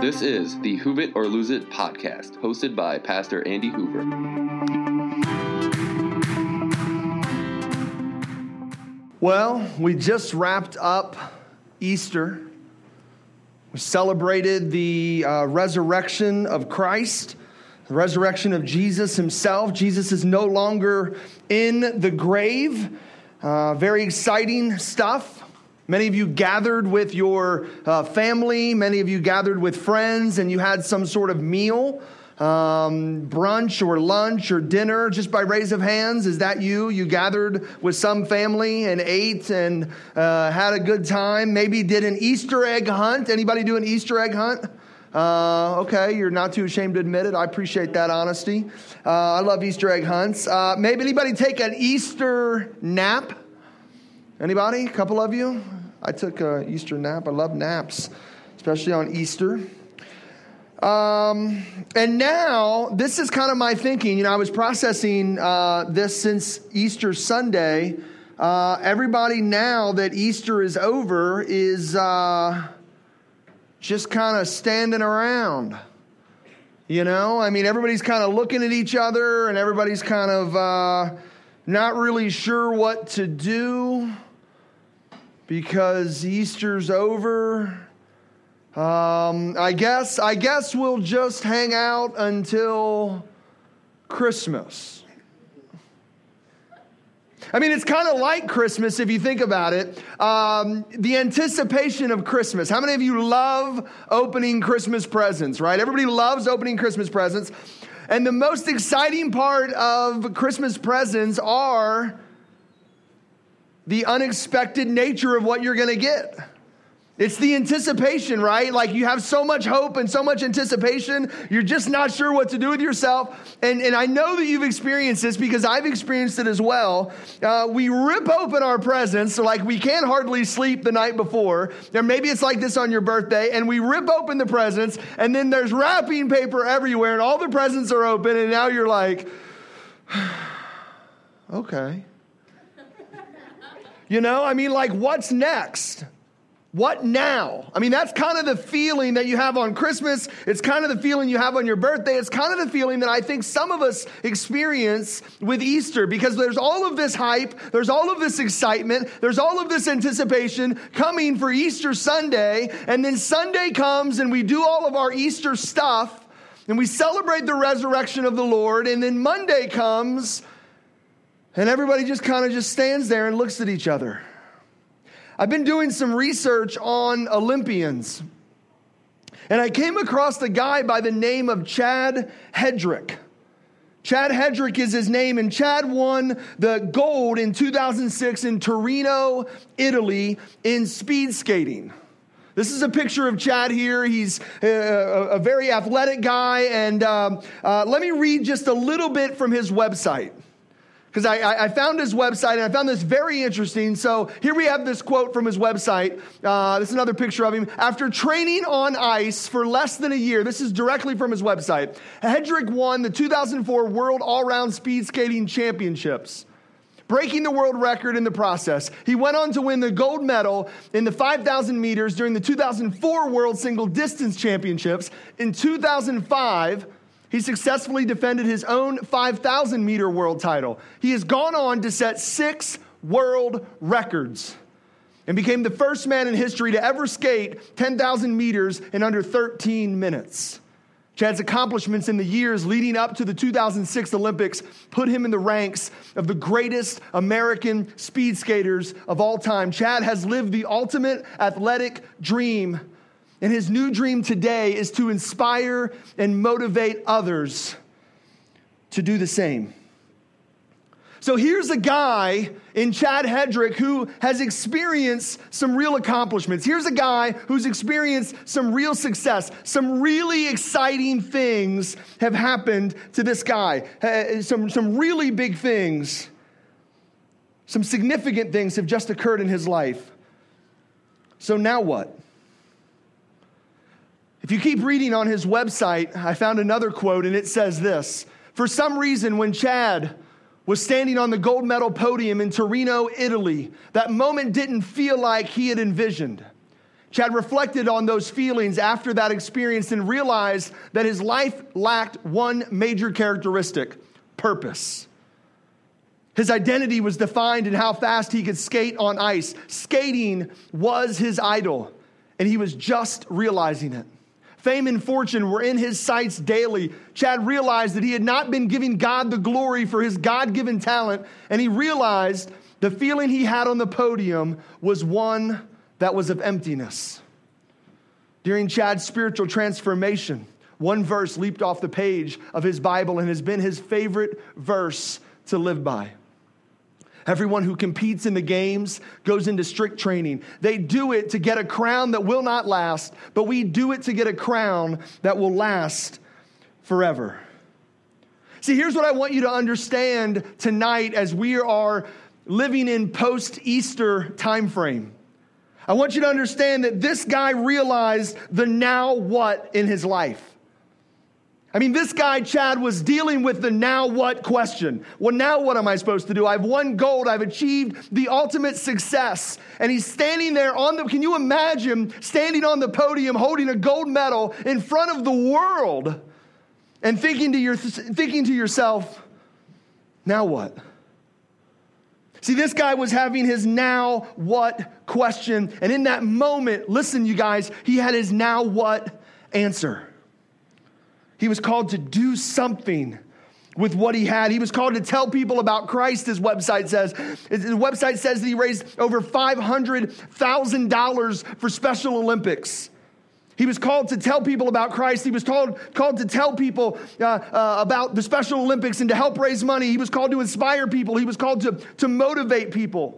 This is the Hoove It or Lose It podcast, hosted by Pastor Andy Hoover. Well, we just wrapped up Easter. We celebrated the resurrection of Christ, the resurrection of Jesus himself. Jesus is no longer in the grave. Very exciting stuff. Many of you gathered with your family. Many of you gathered with friends, and you had some sort of meal, brunch or lunch or dinner. Just by raise of hands, is that you? You gathered with some family and ate and had a good time. Maybe did an Easter egg hunt. Anybody do an Easter egg hunt? Okay, you're not too ashamed to admit it. I appreciate that honesty. I love Easter egg hunts. Maybe anybody take an Easter nap? Anybody? A couple of you? I took an Easter nap. I love naps, especially on Easter. And now, this is kind of my thinking. You know, I was processing this since Easter Sunday. Everybody now that Easter is over is just kind of standing around. You know, I mean, everybody's kind of looking at each other and everybody's kind of not really sure what to do because Easter's over. I guess we'll just hang out until Christmas. I mean, it's kind of like Christmas if you think about it. The anticipation of Christmas. How many of you love opening Christmas presents, right? Everybody loves opening Christmas presents. And the most exciting part of Christmas presents are the unexpected nature of what you're going to get. It's the anticipation, right? Like you have so much hope and so much anticipation, you're just not sure what to do with yourself. And I know that you've experienced this because I've experienced it as well. We rip open our presents, so like we can't hardly sleep the night before. Or maybe it's like this on your birthday, and we rip open the presents, and then there's wrapping paper everywhere, and all the presents are open, and now you're like, okay. You know, I mean, like, what's next? What now? I mean, that's kind of the feeling that you have on Christmas. It's kind of the feeling you have on your birthday. It's kind of the feeling that I think some of us experience with Easter because there's all of this hype. There's all of this excitement. There's all of this anticipation coming for Easter Sunday. And then Sunday comes and we do all of our Easter stuff and we celebrate the resurrection of the Lord. And then Monday comes and everybody just kind of just stands there and looks at each other. I've been doing some research on Olympians, and I came across a guy by the name of Chad Hedrick. Chad Hedrick is his name, and Chad won the gold in 2006 in Torino, Italy, in speed skating. This is a picture of Chad here. He's a very athletic guy, and let me read just a little bit from his website. Because I found his website, and I found this very interesting. So here we have this quote from his website. This is another picture of him. After training on ice for less than a year, this is directly from his website, Hedrick won the 2004 World All-Round Speed Skating Championships, breaking the world record in the process. He went on to win the gold medal in the 5,000 meters during the 2004 World Single Distance Championships. In 2005, he successfully defended his own 5,000 meter world title. He has gone on to set 6 world records and became the first man in history to ever skate 10,000 meters in under 13 minutes. Chad's accomplishments in the years leading up to the 2006 Olympics put him in the ranks of the greatest American speed skaters of all time. Chad has lived the ultimate athletic dream. And his new dream today is to inspire and motivate others to do the same. So here's a guy in Chad Hedrick who has experienced some real accomplishments. Here's a guy who's experienced some real success. Some really exciting things have happened to this guy. Some really big things. Some significant things have just occurred in his life. So now what? If you keep reading on his website, I found another quote, and it says this: for some reason, when Chad was standing on the gold medal podium in Torino, Italy, that moment didn't feel like he had envisioned. Chad reflected on those feelings after that experience and realized that his life lacked one major characteristic: purpose. His identity was defined in how fast he could skate on ice. Skating was his idol, and he was just realizing it. Fame and fortune were in his sights daily. Chad realized that he had not been giving God the glory for his God-given talent, and he realized the feeling he had on the podium was one that was of emptiness. During Chad's spiritual transformation, one verse leaped off the page of his Bible and has been his favorite verse to live by. Everyone who competes in the games goes into strict training. They do it to get a crown that will not last, but we do it to get a crown that will last forever. See, here's what I want you to understand tonight as we are living in post-Easter time frame. I want you to understand that this guy realized the now what in his life. I mean, this guy, Chad, was dealing with the now what question. Well, now what am I supposed to do? I've won gold. I've achieved the ultimate success. And he's standing there can you imagine standing on the podium holding a gold medal in front of the world and thinking to yourself, now what? See, this guy was having his now what question. And in that moment, listen, you guys, he had his now what answer. He was called to do something with what he had. He was called to tell people about Christ, his website says. His website says that he raised over $500,000 for Special Olympics. He was called to tell people about Christ. He was called to tell people about the Special Olympics and to help raise money. He was called to inspire people. He was called to motivate people.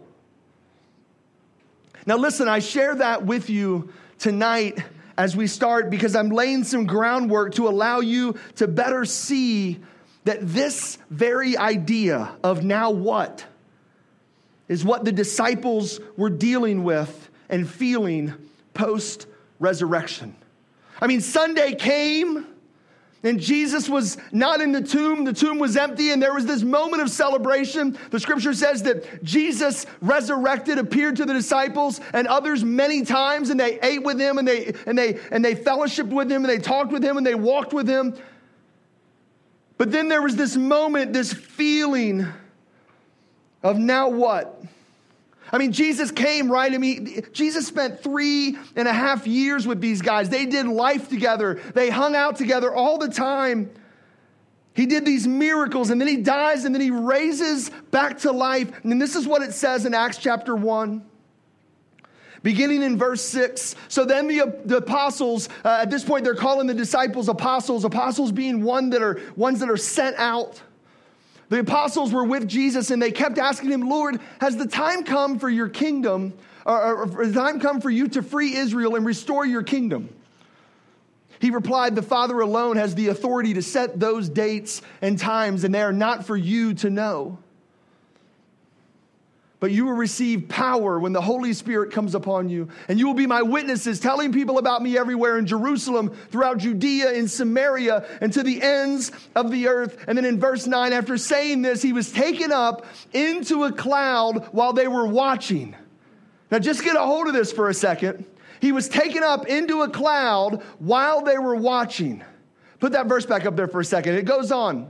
Now listen, I share that with you tonight as we start, because I'm laying some groundwork to allow you to better see that this very idea of now what is what the disciples were dealing with and feeling post-resurrection. I mean, Sunday came and Jesus was not in the tomb. The tomb was empty, and there was this moment of celebration. The scripture says that Jesus resurrected, appeared to the disciples and others many times, and they ate with him, and they fellowshiped with him, and they talked with him, and they walked with him. But then there was this moment, this feeling of now what? I mean, Jesus came, right? I mean, Jesus spent 3.5 years with these guys. They did life together. They hung out together all the time. He did these miracles, and then he dies, and then he raises back to life. And this is what it says in Acts chapter 1, beginning in verse 6. So then the apostles, at this point, they're calling the disciples apostles being ones that are sent out. The apostles were with Jesus, and they kept asking him, Lord, has the time come for your kingdom, or the time come for you to free Israel and restore your kingdom? He replied, the Father alone has the authority to set those dates and times, and they are not for you to know. But you will receive power when the Holy Spirit comes upon you, and you will be my witnesses, telling people about me everywhere in Jerusalem, throughout Judea, in Samaria, and to the ends of the earth. And then in verse 9, after saying this, he was taken up into a cloud while they were watching. Now just get a hold of this for a second. He was taken up into a cloud while they were watching. Put that verse back up there for a second. It goes on.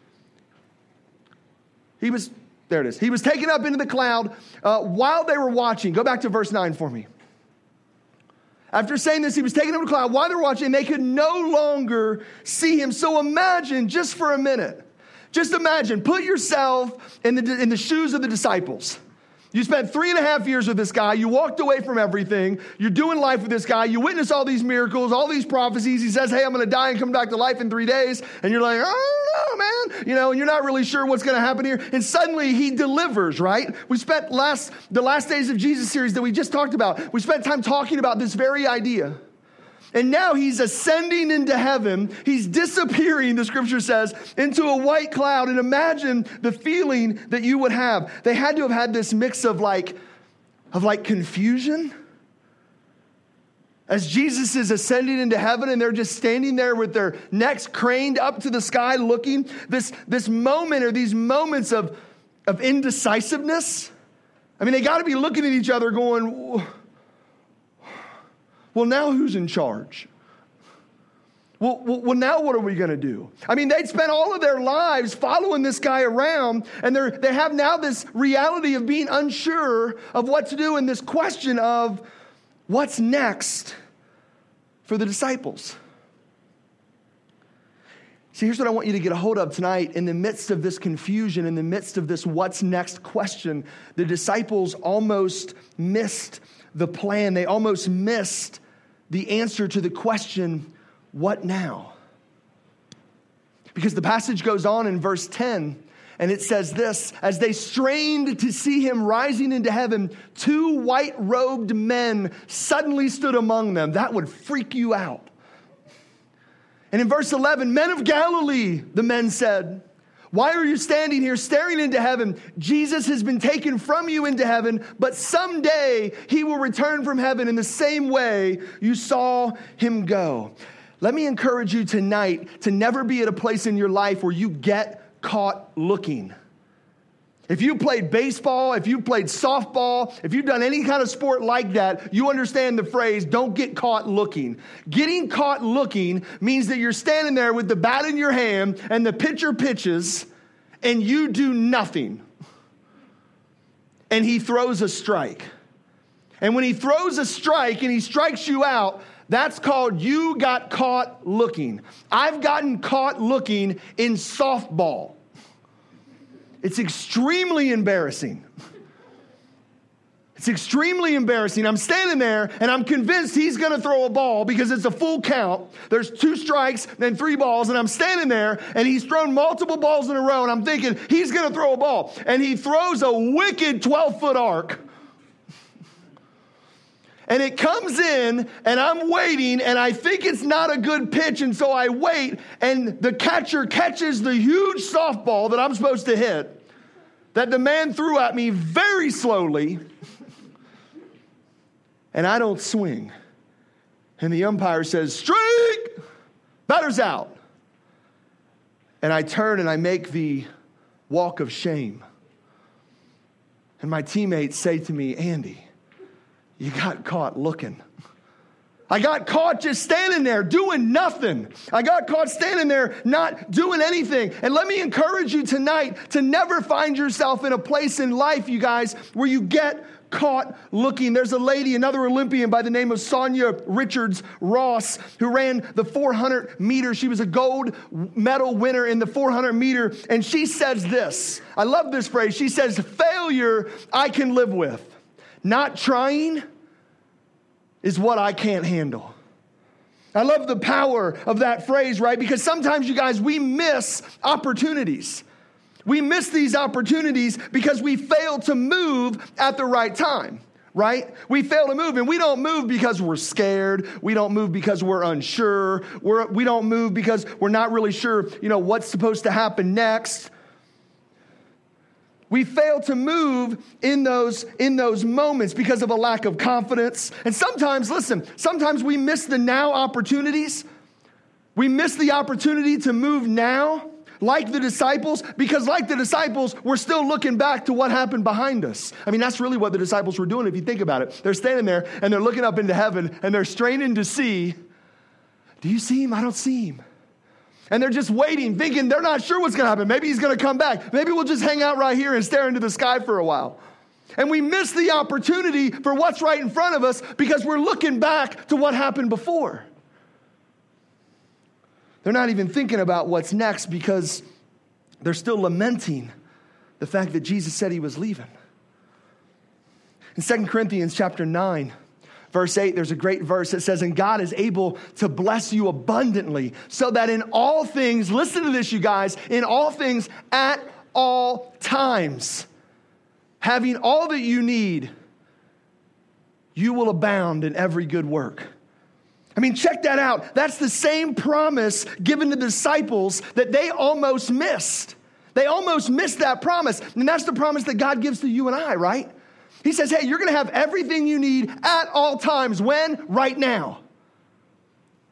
There it is. He was taken up into the cloud while they were watching. Go back to verse 9 for me. After saying this, he was taken up into the cloud while they were watching, and they could no longer see him. So imagine, just for a minute, put yourself in the shoes of the disciples. You spent 3.5 years with this guy. You walked away from everything. You're doing life with this guy. You witness all these miracles, all these prophecies. He says, hey, I'm going to die and come back to life in 3 days. And you're like, I don't know, man. And you're not really sure what's going to happen here. And suddenly he delivers, right? We spent the last days of Jesus series that we just talked about. We spent time talking about this very idea. And now he's ascending into heaven. He's disappearing, the scripture says, into a white cloud. And imagine the feeling that you would have. They had to have had this mix of confusion. As Jesus is ascending into heaven and they're just standing there with their necks craned up to the sky looking. This moment, or these moments of indecisiveness. I mean, they got to be looking at each other going, well, now who's in charge? Well, now what are we going to do? I mean, they'd spent all of their lives following this guy around, and they have now this reality of being unsure of what to do, and this question of what's next for the disciples. See, here's what I want you to get a hold of tonight. In the midst of this confusion, in the midst of this what's next question, the disciples almost missed the plan. They almost missed the answer to the question, what now? Because the passage goes on in verse 10, and it says this: as they strained to see him rising into heaven, 2 white-robed men suddenly stood among them. That would freak you out. And in verse 11, men of Galilee, the men said, why are you standing here staring into heaven? Jesus has been taken from you into heaven, but someday he will return from heaven in the same way you saw him go. Let me encourage you tonight to never be at a place in your life where you get caught looking. If you played baseball, if you played softball, if you've done any kind of sport like that, you understand the phrase, don't get caught looking. Getting caught looking means that you're standing there with the bat in your hand and the pitcher pitches and you do nothing. And he throws a strike. And when he throws a strike and he strikes you out, that's called you got caught looking. I've gotten caught looking in softball. It's extremely embarrassing. It's extremely embarrassing. I'm standing there and I'm convinced he's going to throw a ball because it's a full count. There's 2 strikes and 3 balls, and I'm standing there and he's thrown multiple balls in a row, and I'm thinking he's going to throw a ball. And he throws a wicked 12-foot arc. And it comes in, and I'm waiting, and I think it's not a good pitch, and so I wait, and the catcher catches the huge softball that I'm supposed to hit, that the man threw at me very slowly, and I don't swing. And the umpire says, strike! Batter's out. And I turn and I make the walk of shame. And my teammates say to me, Andy, you got caught looking. I got caught just standing there doing nothing. I got caught standing there not doing anything. And let me encourage you tonight to never find yourself in a place in life, you guys, where you get caught looking. There's a lady, another Olympian by the name of Sonia Richards-Ross, who ran the 400 meters. She was a gold medal winner in the 400 meter. And she says this. I love this phrase. She says, failure I can live with. Not trying is what I can't handle. I love the power of that phrase, right? Because sometimes, you guys, we miss opportunities. We miss these opportunities because we fail to move at the right time, right? We fail to move, and we don't move because we're scared. We don't move because we're unsure. We don't move because we're not really sure, what's supposed to happen next. We fail to move in those moments because of a lack of confidence. And sometimes we miss the now opportunities. We miss the opportunity to move now, like the disciples, because like the disciples, we're still looking back to what happened behind us. I mean, that's really what the disciples were doing if you think about it. They're standing there and they're looking up into heaven and they're straining to see, do you see him? I don't see him. And they're just waiting, thinking they're not sure what's going to happen. Maybe he's going to come back. Maybe we'll just hang out right here and stare into the sky for a while. And we miss the opportunity for what's right in front of us because we're looking back to what happened before. They're not even thinking about what's next because they're still lamenting the fact that Jesus said he was leaving. In 2 Corinthians chapter 9, Verse 8, there's a great verse that says, and God is able to bless you abundantly so that in all things, listen to this, you guys, in all things at all times, having all that you need, you will abound in every good work. I mean, check that out. That's the same promise given to the disciples that they almost missed. They almost missed that promise. And that's the promise that God gives to you and I, right? He says, hey, you're going to have everything you need at all times. When? Right now.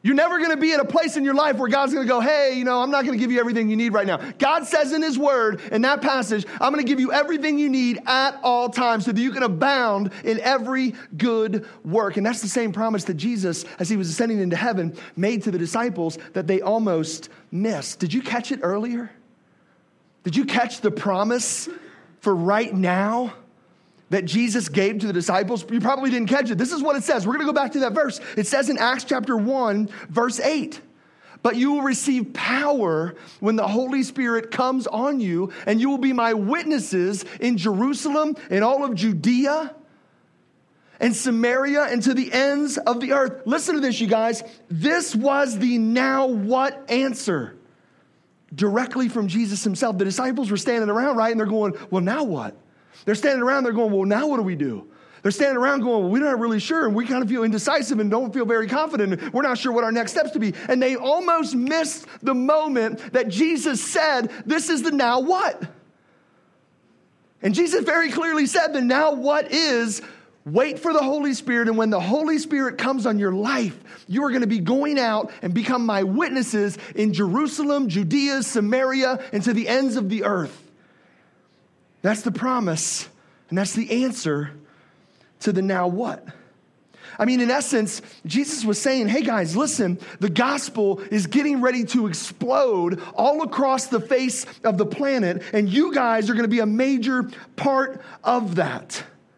You're never going to be at a place in your life where God's going to go, hey, I'm not going to give you everything you need right now. God says in his word, in that passage, I'm going to give you everything you need at all times so that you can abound in every good work. And that's the same promise that Jesus, as he was ascending into heaven, made to the disciples that they almost missed. Did you catch it earlier? Did you catch the promise for right now that Jesus gave to the disciples? You probably didn't catch it. This is what it says. We're going to go back to that verse. It says in Acts chapter 1, verse 8, but you will receive power when the Holy Spirit comes on you, and you will be my witnesses in Jerusalem, in all of Judea, and Samaria, and to the ends of the earth. Listen to this, you guys. This was the now what answer directly from Jesus himself. The disciples were standing around, right? And they're going, well, now what? They're standing around, they're going, well, now what do we do? They're standing around going, well, we're not really sure, and we kind of feel indecisive and don't feel very confident. We're not sure what our next steps to be. And they almost missed the moment that Jesus said, this is the now what? And Jesus very clearly said, the now what is, wait for the Holy Spirit, and when the Holy Spirit comes on your life, you are going to be going out and become my witnesses in Jerusalem, Judea, Samaria, and to the ends of the earth. That's the promise, and that's the answer to the now what. I mean, in essence, Jesus was saying, hey guys, listen, the gospel is getting ready to explode all across the face of the planet, and you guys are going to be a major part of that.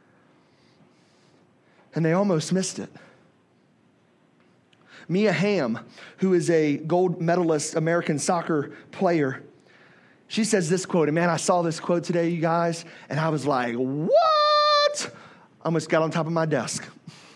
And they almost missed it. Mia Hamm, who is a gold medalist American soccer player, she says this quote, and man, I saw this quote today, you guys, and I was like, what? I almost got on top of my desk.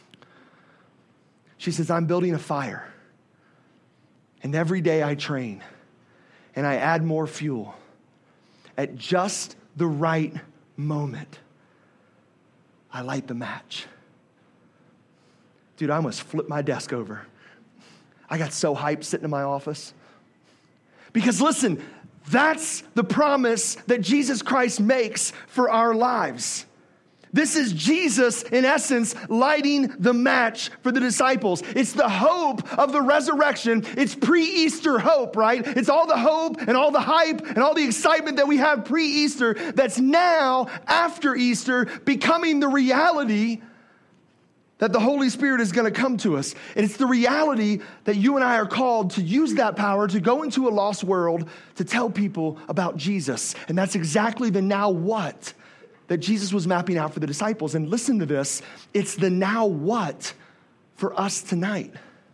She says, I'm building a fire, and every day I train, and I add more fuel. At just the right moment, I light the match. Dude, I almost flipped my desk over. I got so hyped sitting in my office. Because listen, that's the promise that Jesus Christ makes for our lives. This is Jesus, in essence, lighting the match for the disciples. It's the hope of the resurrection. It's pre-Easter hope, right? It's all the hope and all the hype and all the excitement that we have pre-Easter that's now, after Easter, becoming the reality that the Holy Spirit is going to come to us. And it's the reality that you and I are called to use that power to go into a lost world to tell people about Jesus. And that's exactly the now what that Jesus was mapping out for the disciples. And listen to this, it's the now what for us tonight.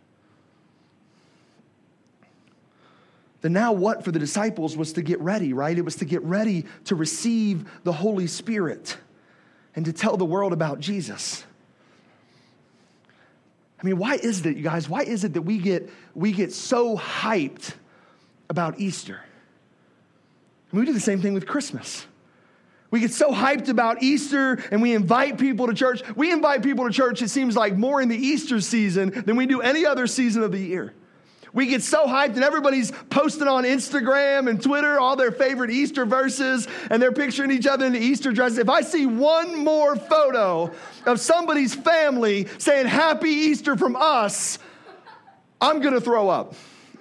The now what for the disciples was to get ready, right? It was to get ready to receive the Holy Spirit and to tell the world about Jesus. I mean, why is that, you guys? Why is it that we get so hyped about Easter? I mean, we do the same thing with Christmas. We get so hyped about Easter and we invite people to church. We invite people to church, it seems like, more in the Easter season than we do any other season of the year. We get so hyped and everybody's posting on Instagram and Twitter all their favorite Easter verses and they're picturing each other in the Easter dresses. If I see one more photo of somebody's family saying Happy Easter from us, I'm going to throw up.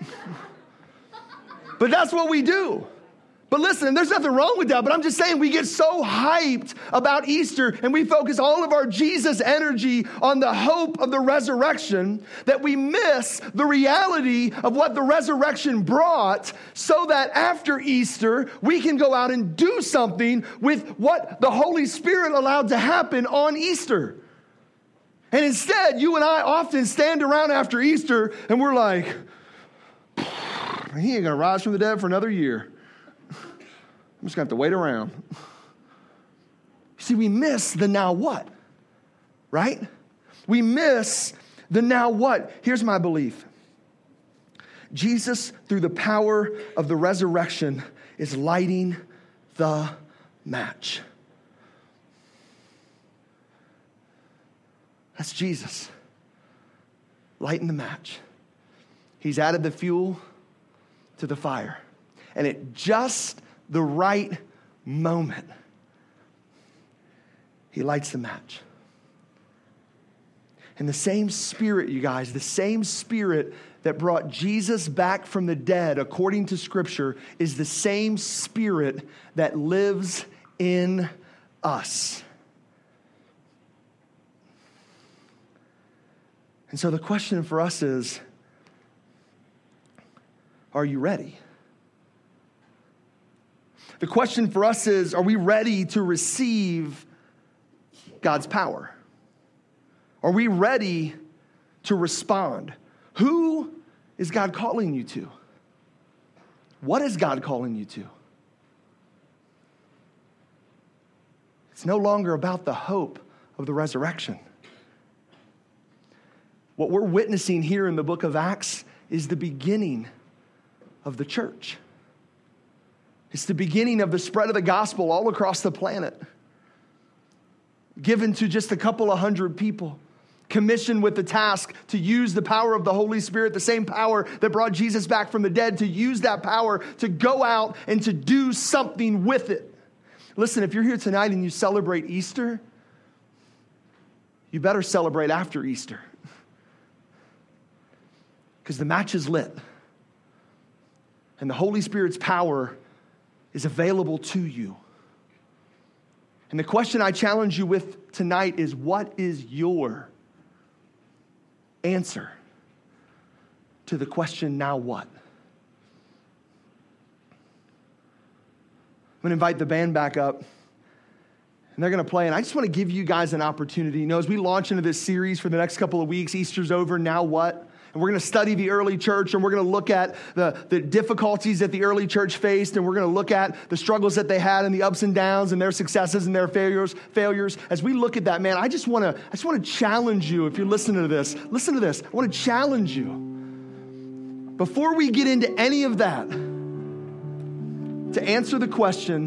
But that's what we do. But listen, there's nothing wrong with that, but I'm just saying we get so hyped about Easter and we focus all of our Jesus energy on the hope of the resurrection that we miss the reality of what the resurrection brought so that after Easter, we can go out and do something with what the Holy Spirit allowed to happen on Easter. And instead, you and I often stand around after Easter and we're like, he ain't going to rise from the dead for another year. I'm just going to have to wait around. See, we miss the now what, right? We miss the now what. Here's my belief. Jesus, through the power of the resurrection, is lighting the match. That's Jesus, lighting the match. He's added the fuel to the fire. And at just the right moment, he lights the match. And the same Spirit, you guys, the same Spirit that brought Jesus back from the dead, according to Scripture, is the same Spirit that lives in us. And so the question for us is, are you ready? The question for us is, are we ready to receive God's power? Are we ready to respond? Who is God calling you to? What is God calling you to? It's no longer about the hope of the resurrection. What we're witnessing here in the book of Acts is the beginning of the church. It's the beginning of the spread of the gospel all across the planet, given to just a couple of hundred people, commissioned with the task to use the power of the Holy Spirit, the same power that brought Jesus back from the dead, to use that power to go out and to do something with it. Listen, if you're here tonight and you celebrate Easter, you better celebrate after Easter, because the match is lit and the Holy Spirit's power is available to you. And the question I challenge you with tonight is, what is your answer to the question, now what? I'm going to invite the band back up, and they're going to play. And I just want to give you guys an opportunity. You know, as we launch into this series for the next couple of weeks, Easter's over, now what? And we're going to study the early church, and we're going to look at the difficulties that the early church faced, and we're going to look at the struggles that they had and the ups and downs and their successes and their failures. As we look at that, man, I just want to challenge you. If you're listening to this, listen to this. I want to challenge you. Before we get into any of that, to answer the question,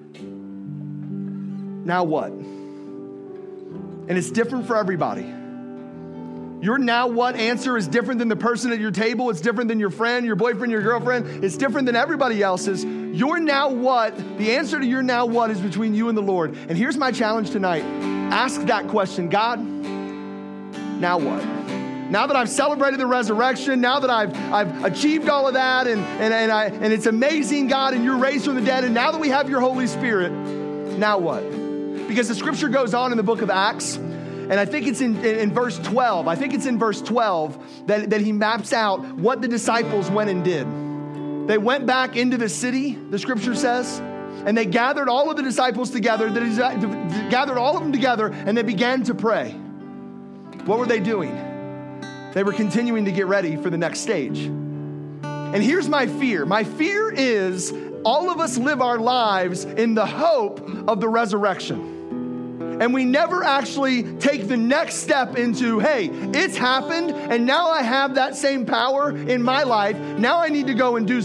now what? And it's different for everybody. Your now what answer is different than the person at your table. It's different than your friend, your boyfriend, your girlfriend. It's different than everybody else's. Your now what, the answer to your now what is between you and the Lord. And here's my challenge tonight. Ask that question, God, now what? Now that I've celebrated the resurrection, now that I've achieved all of that, and it's amazing, God, and you're raised from the dead, and now that we have your Holy Spirit, now what? Because the scripture goes on in the book of Acts, and I think it's in verse 12. I think it's in verse 12 that he maps out what the disciples went and did. They went back into the city, the scripture says, and they gathered all of the disciples together, gathered all of them together, and they began to pray. What were they doing? They were continuing to get ready for the next stage. And here's my fear. My fear is all of us live our lives in the hope of the resurrection. And we never actually take the next step into, hey, it's happened, and now I have that same power in my life. Now I need to go and do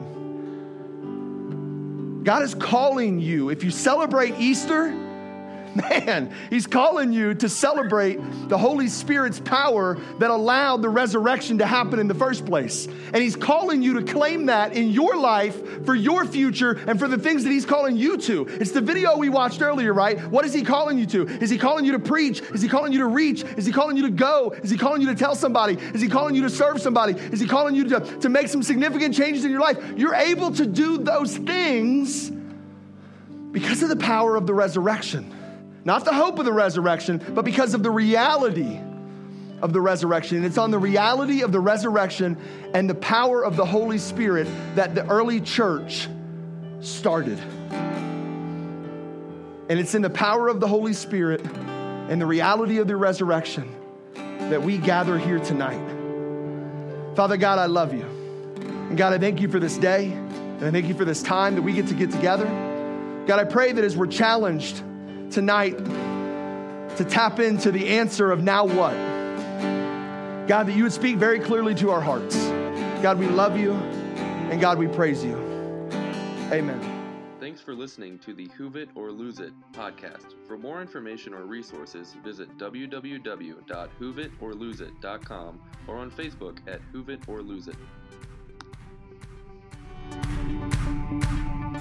something. God is calling you. If you celebrate Easter, man, he's calling you to celebrate the Holy Spirit's power that allowed the resurrection to happen in the first place. And he's calling you to claim that in your life, for your future, and for the things that he's calling you to. It's the video we watched earlier, right? What is he calling you to? Is he calling you to preach? Is he calling you to reach? Is he calling you to go? Is he calling you to tell somebody? Is he calling you to serve somebody? Is he calling you to make some significant changes in your life? You're able to do those things because of the power of the resurrection. Not the hope of the resurrection, but because of the reality of the resurrection. And it's on the reality of the resurrection and the power of the Holy Spirit that the early church started. And it's in the power of the Holy Spirit and the reality of the resurrection that we gather here tonight. Father God, I love you. And God, I thank you for this day. And I thank you for this time that we get together. God, I pray that as we're challenged tonight to tap into the answer of now what, God, that you would speak very clearly to our hearts. God, we love you, and God, we praise you. Amen. Thanks for listening to the Who've It or Lose It podcast. For more information or resources, visit www.whovitorloseit.com or on Facebook at Who've It or Lose It.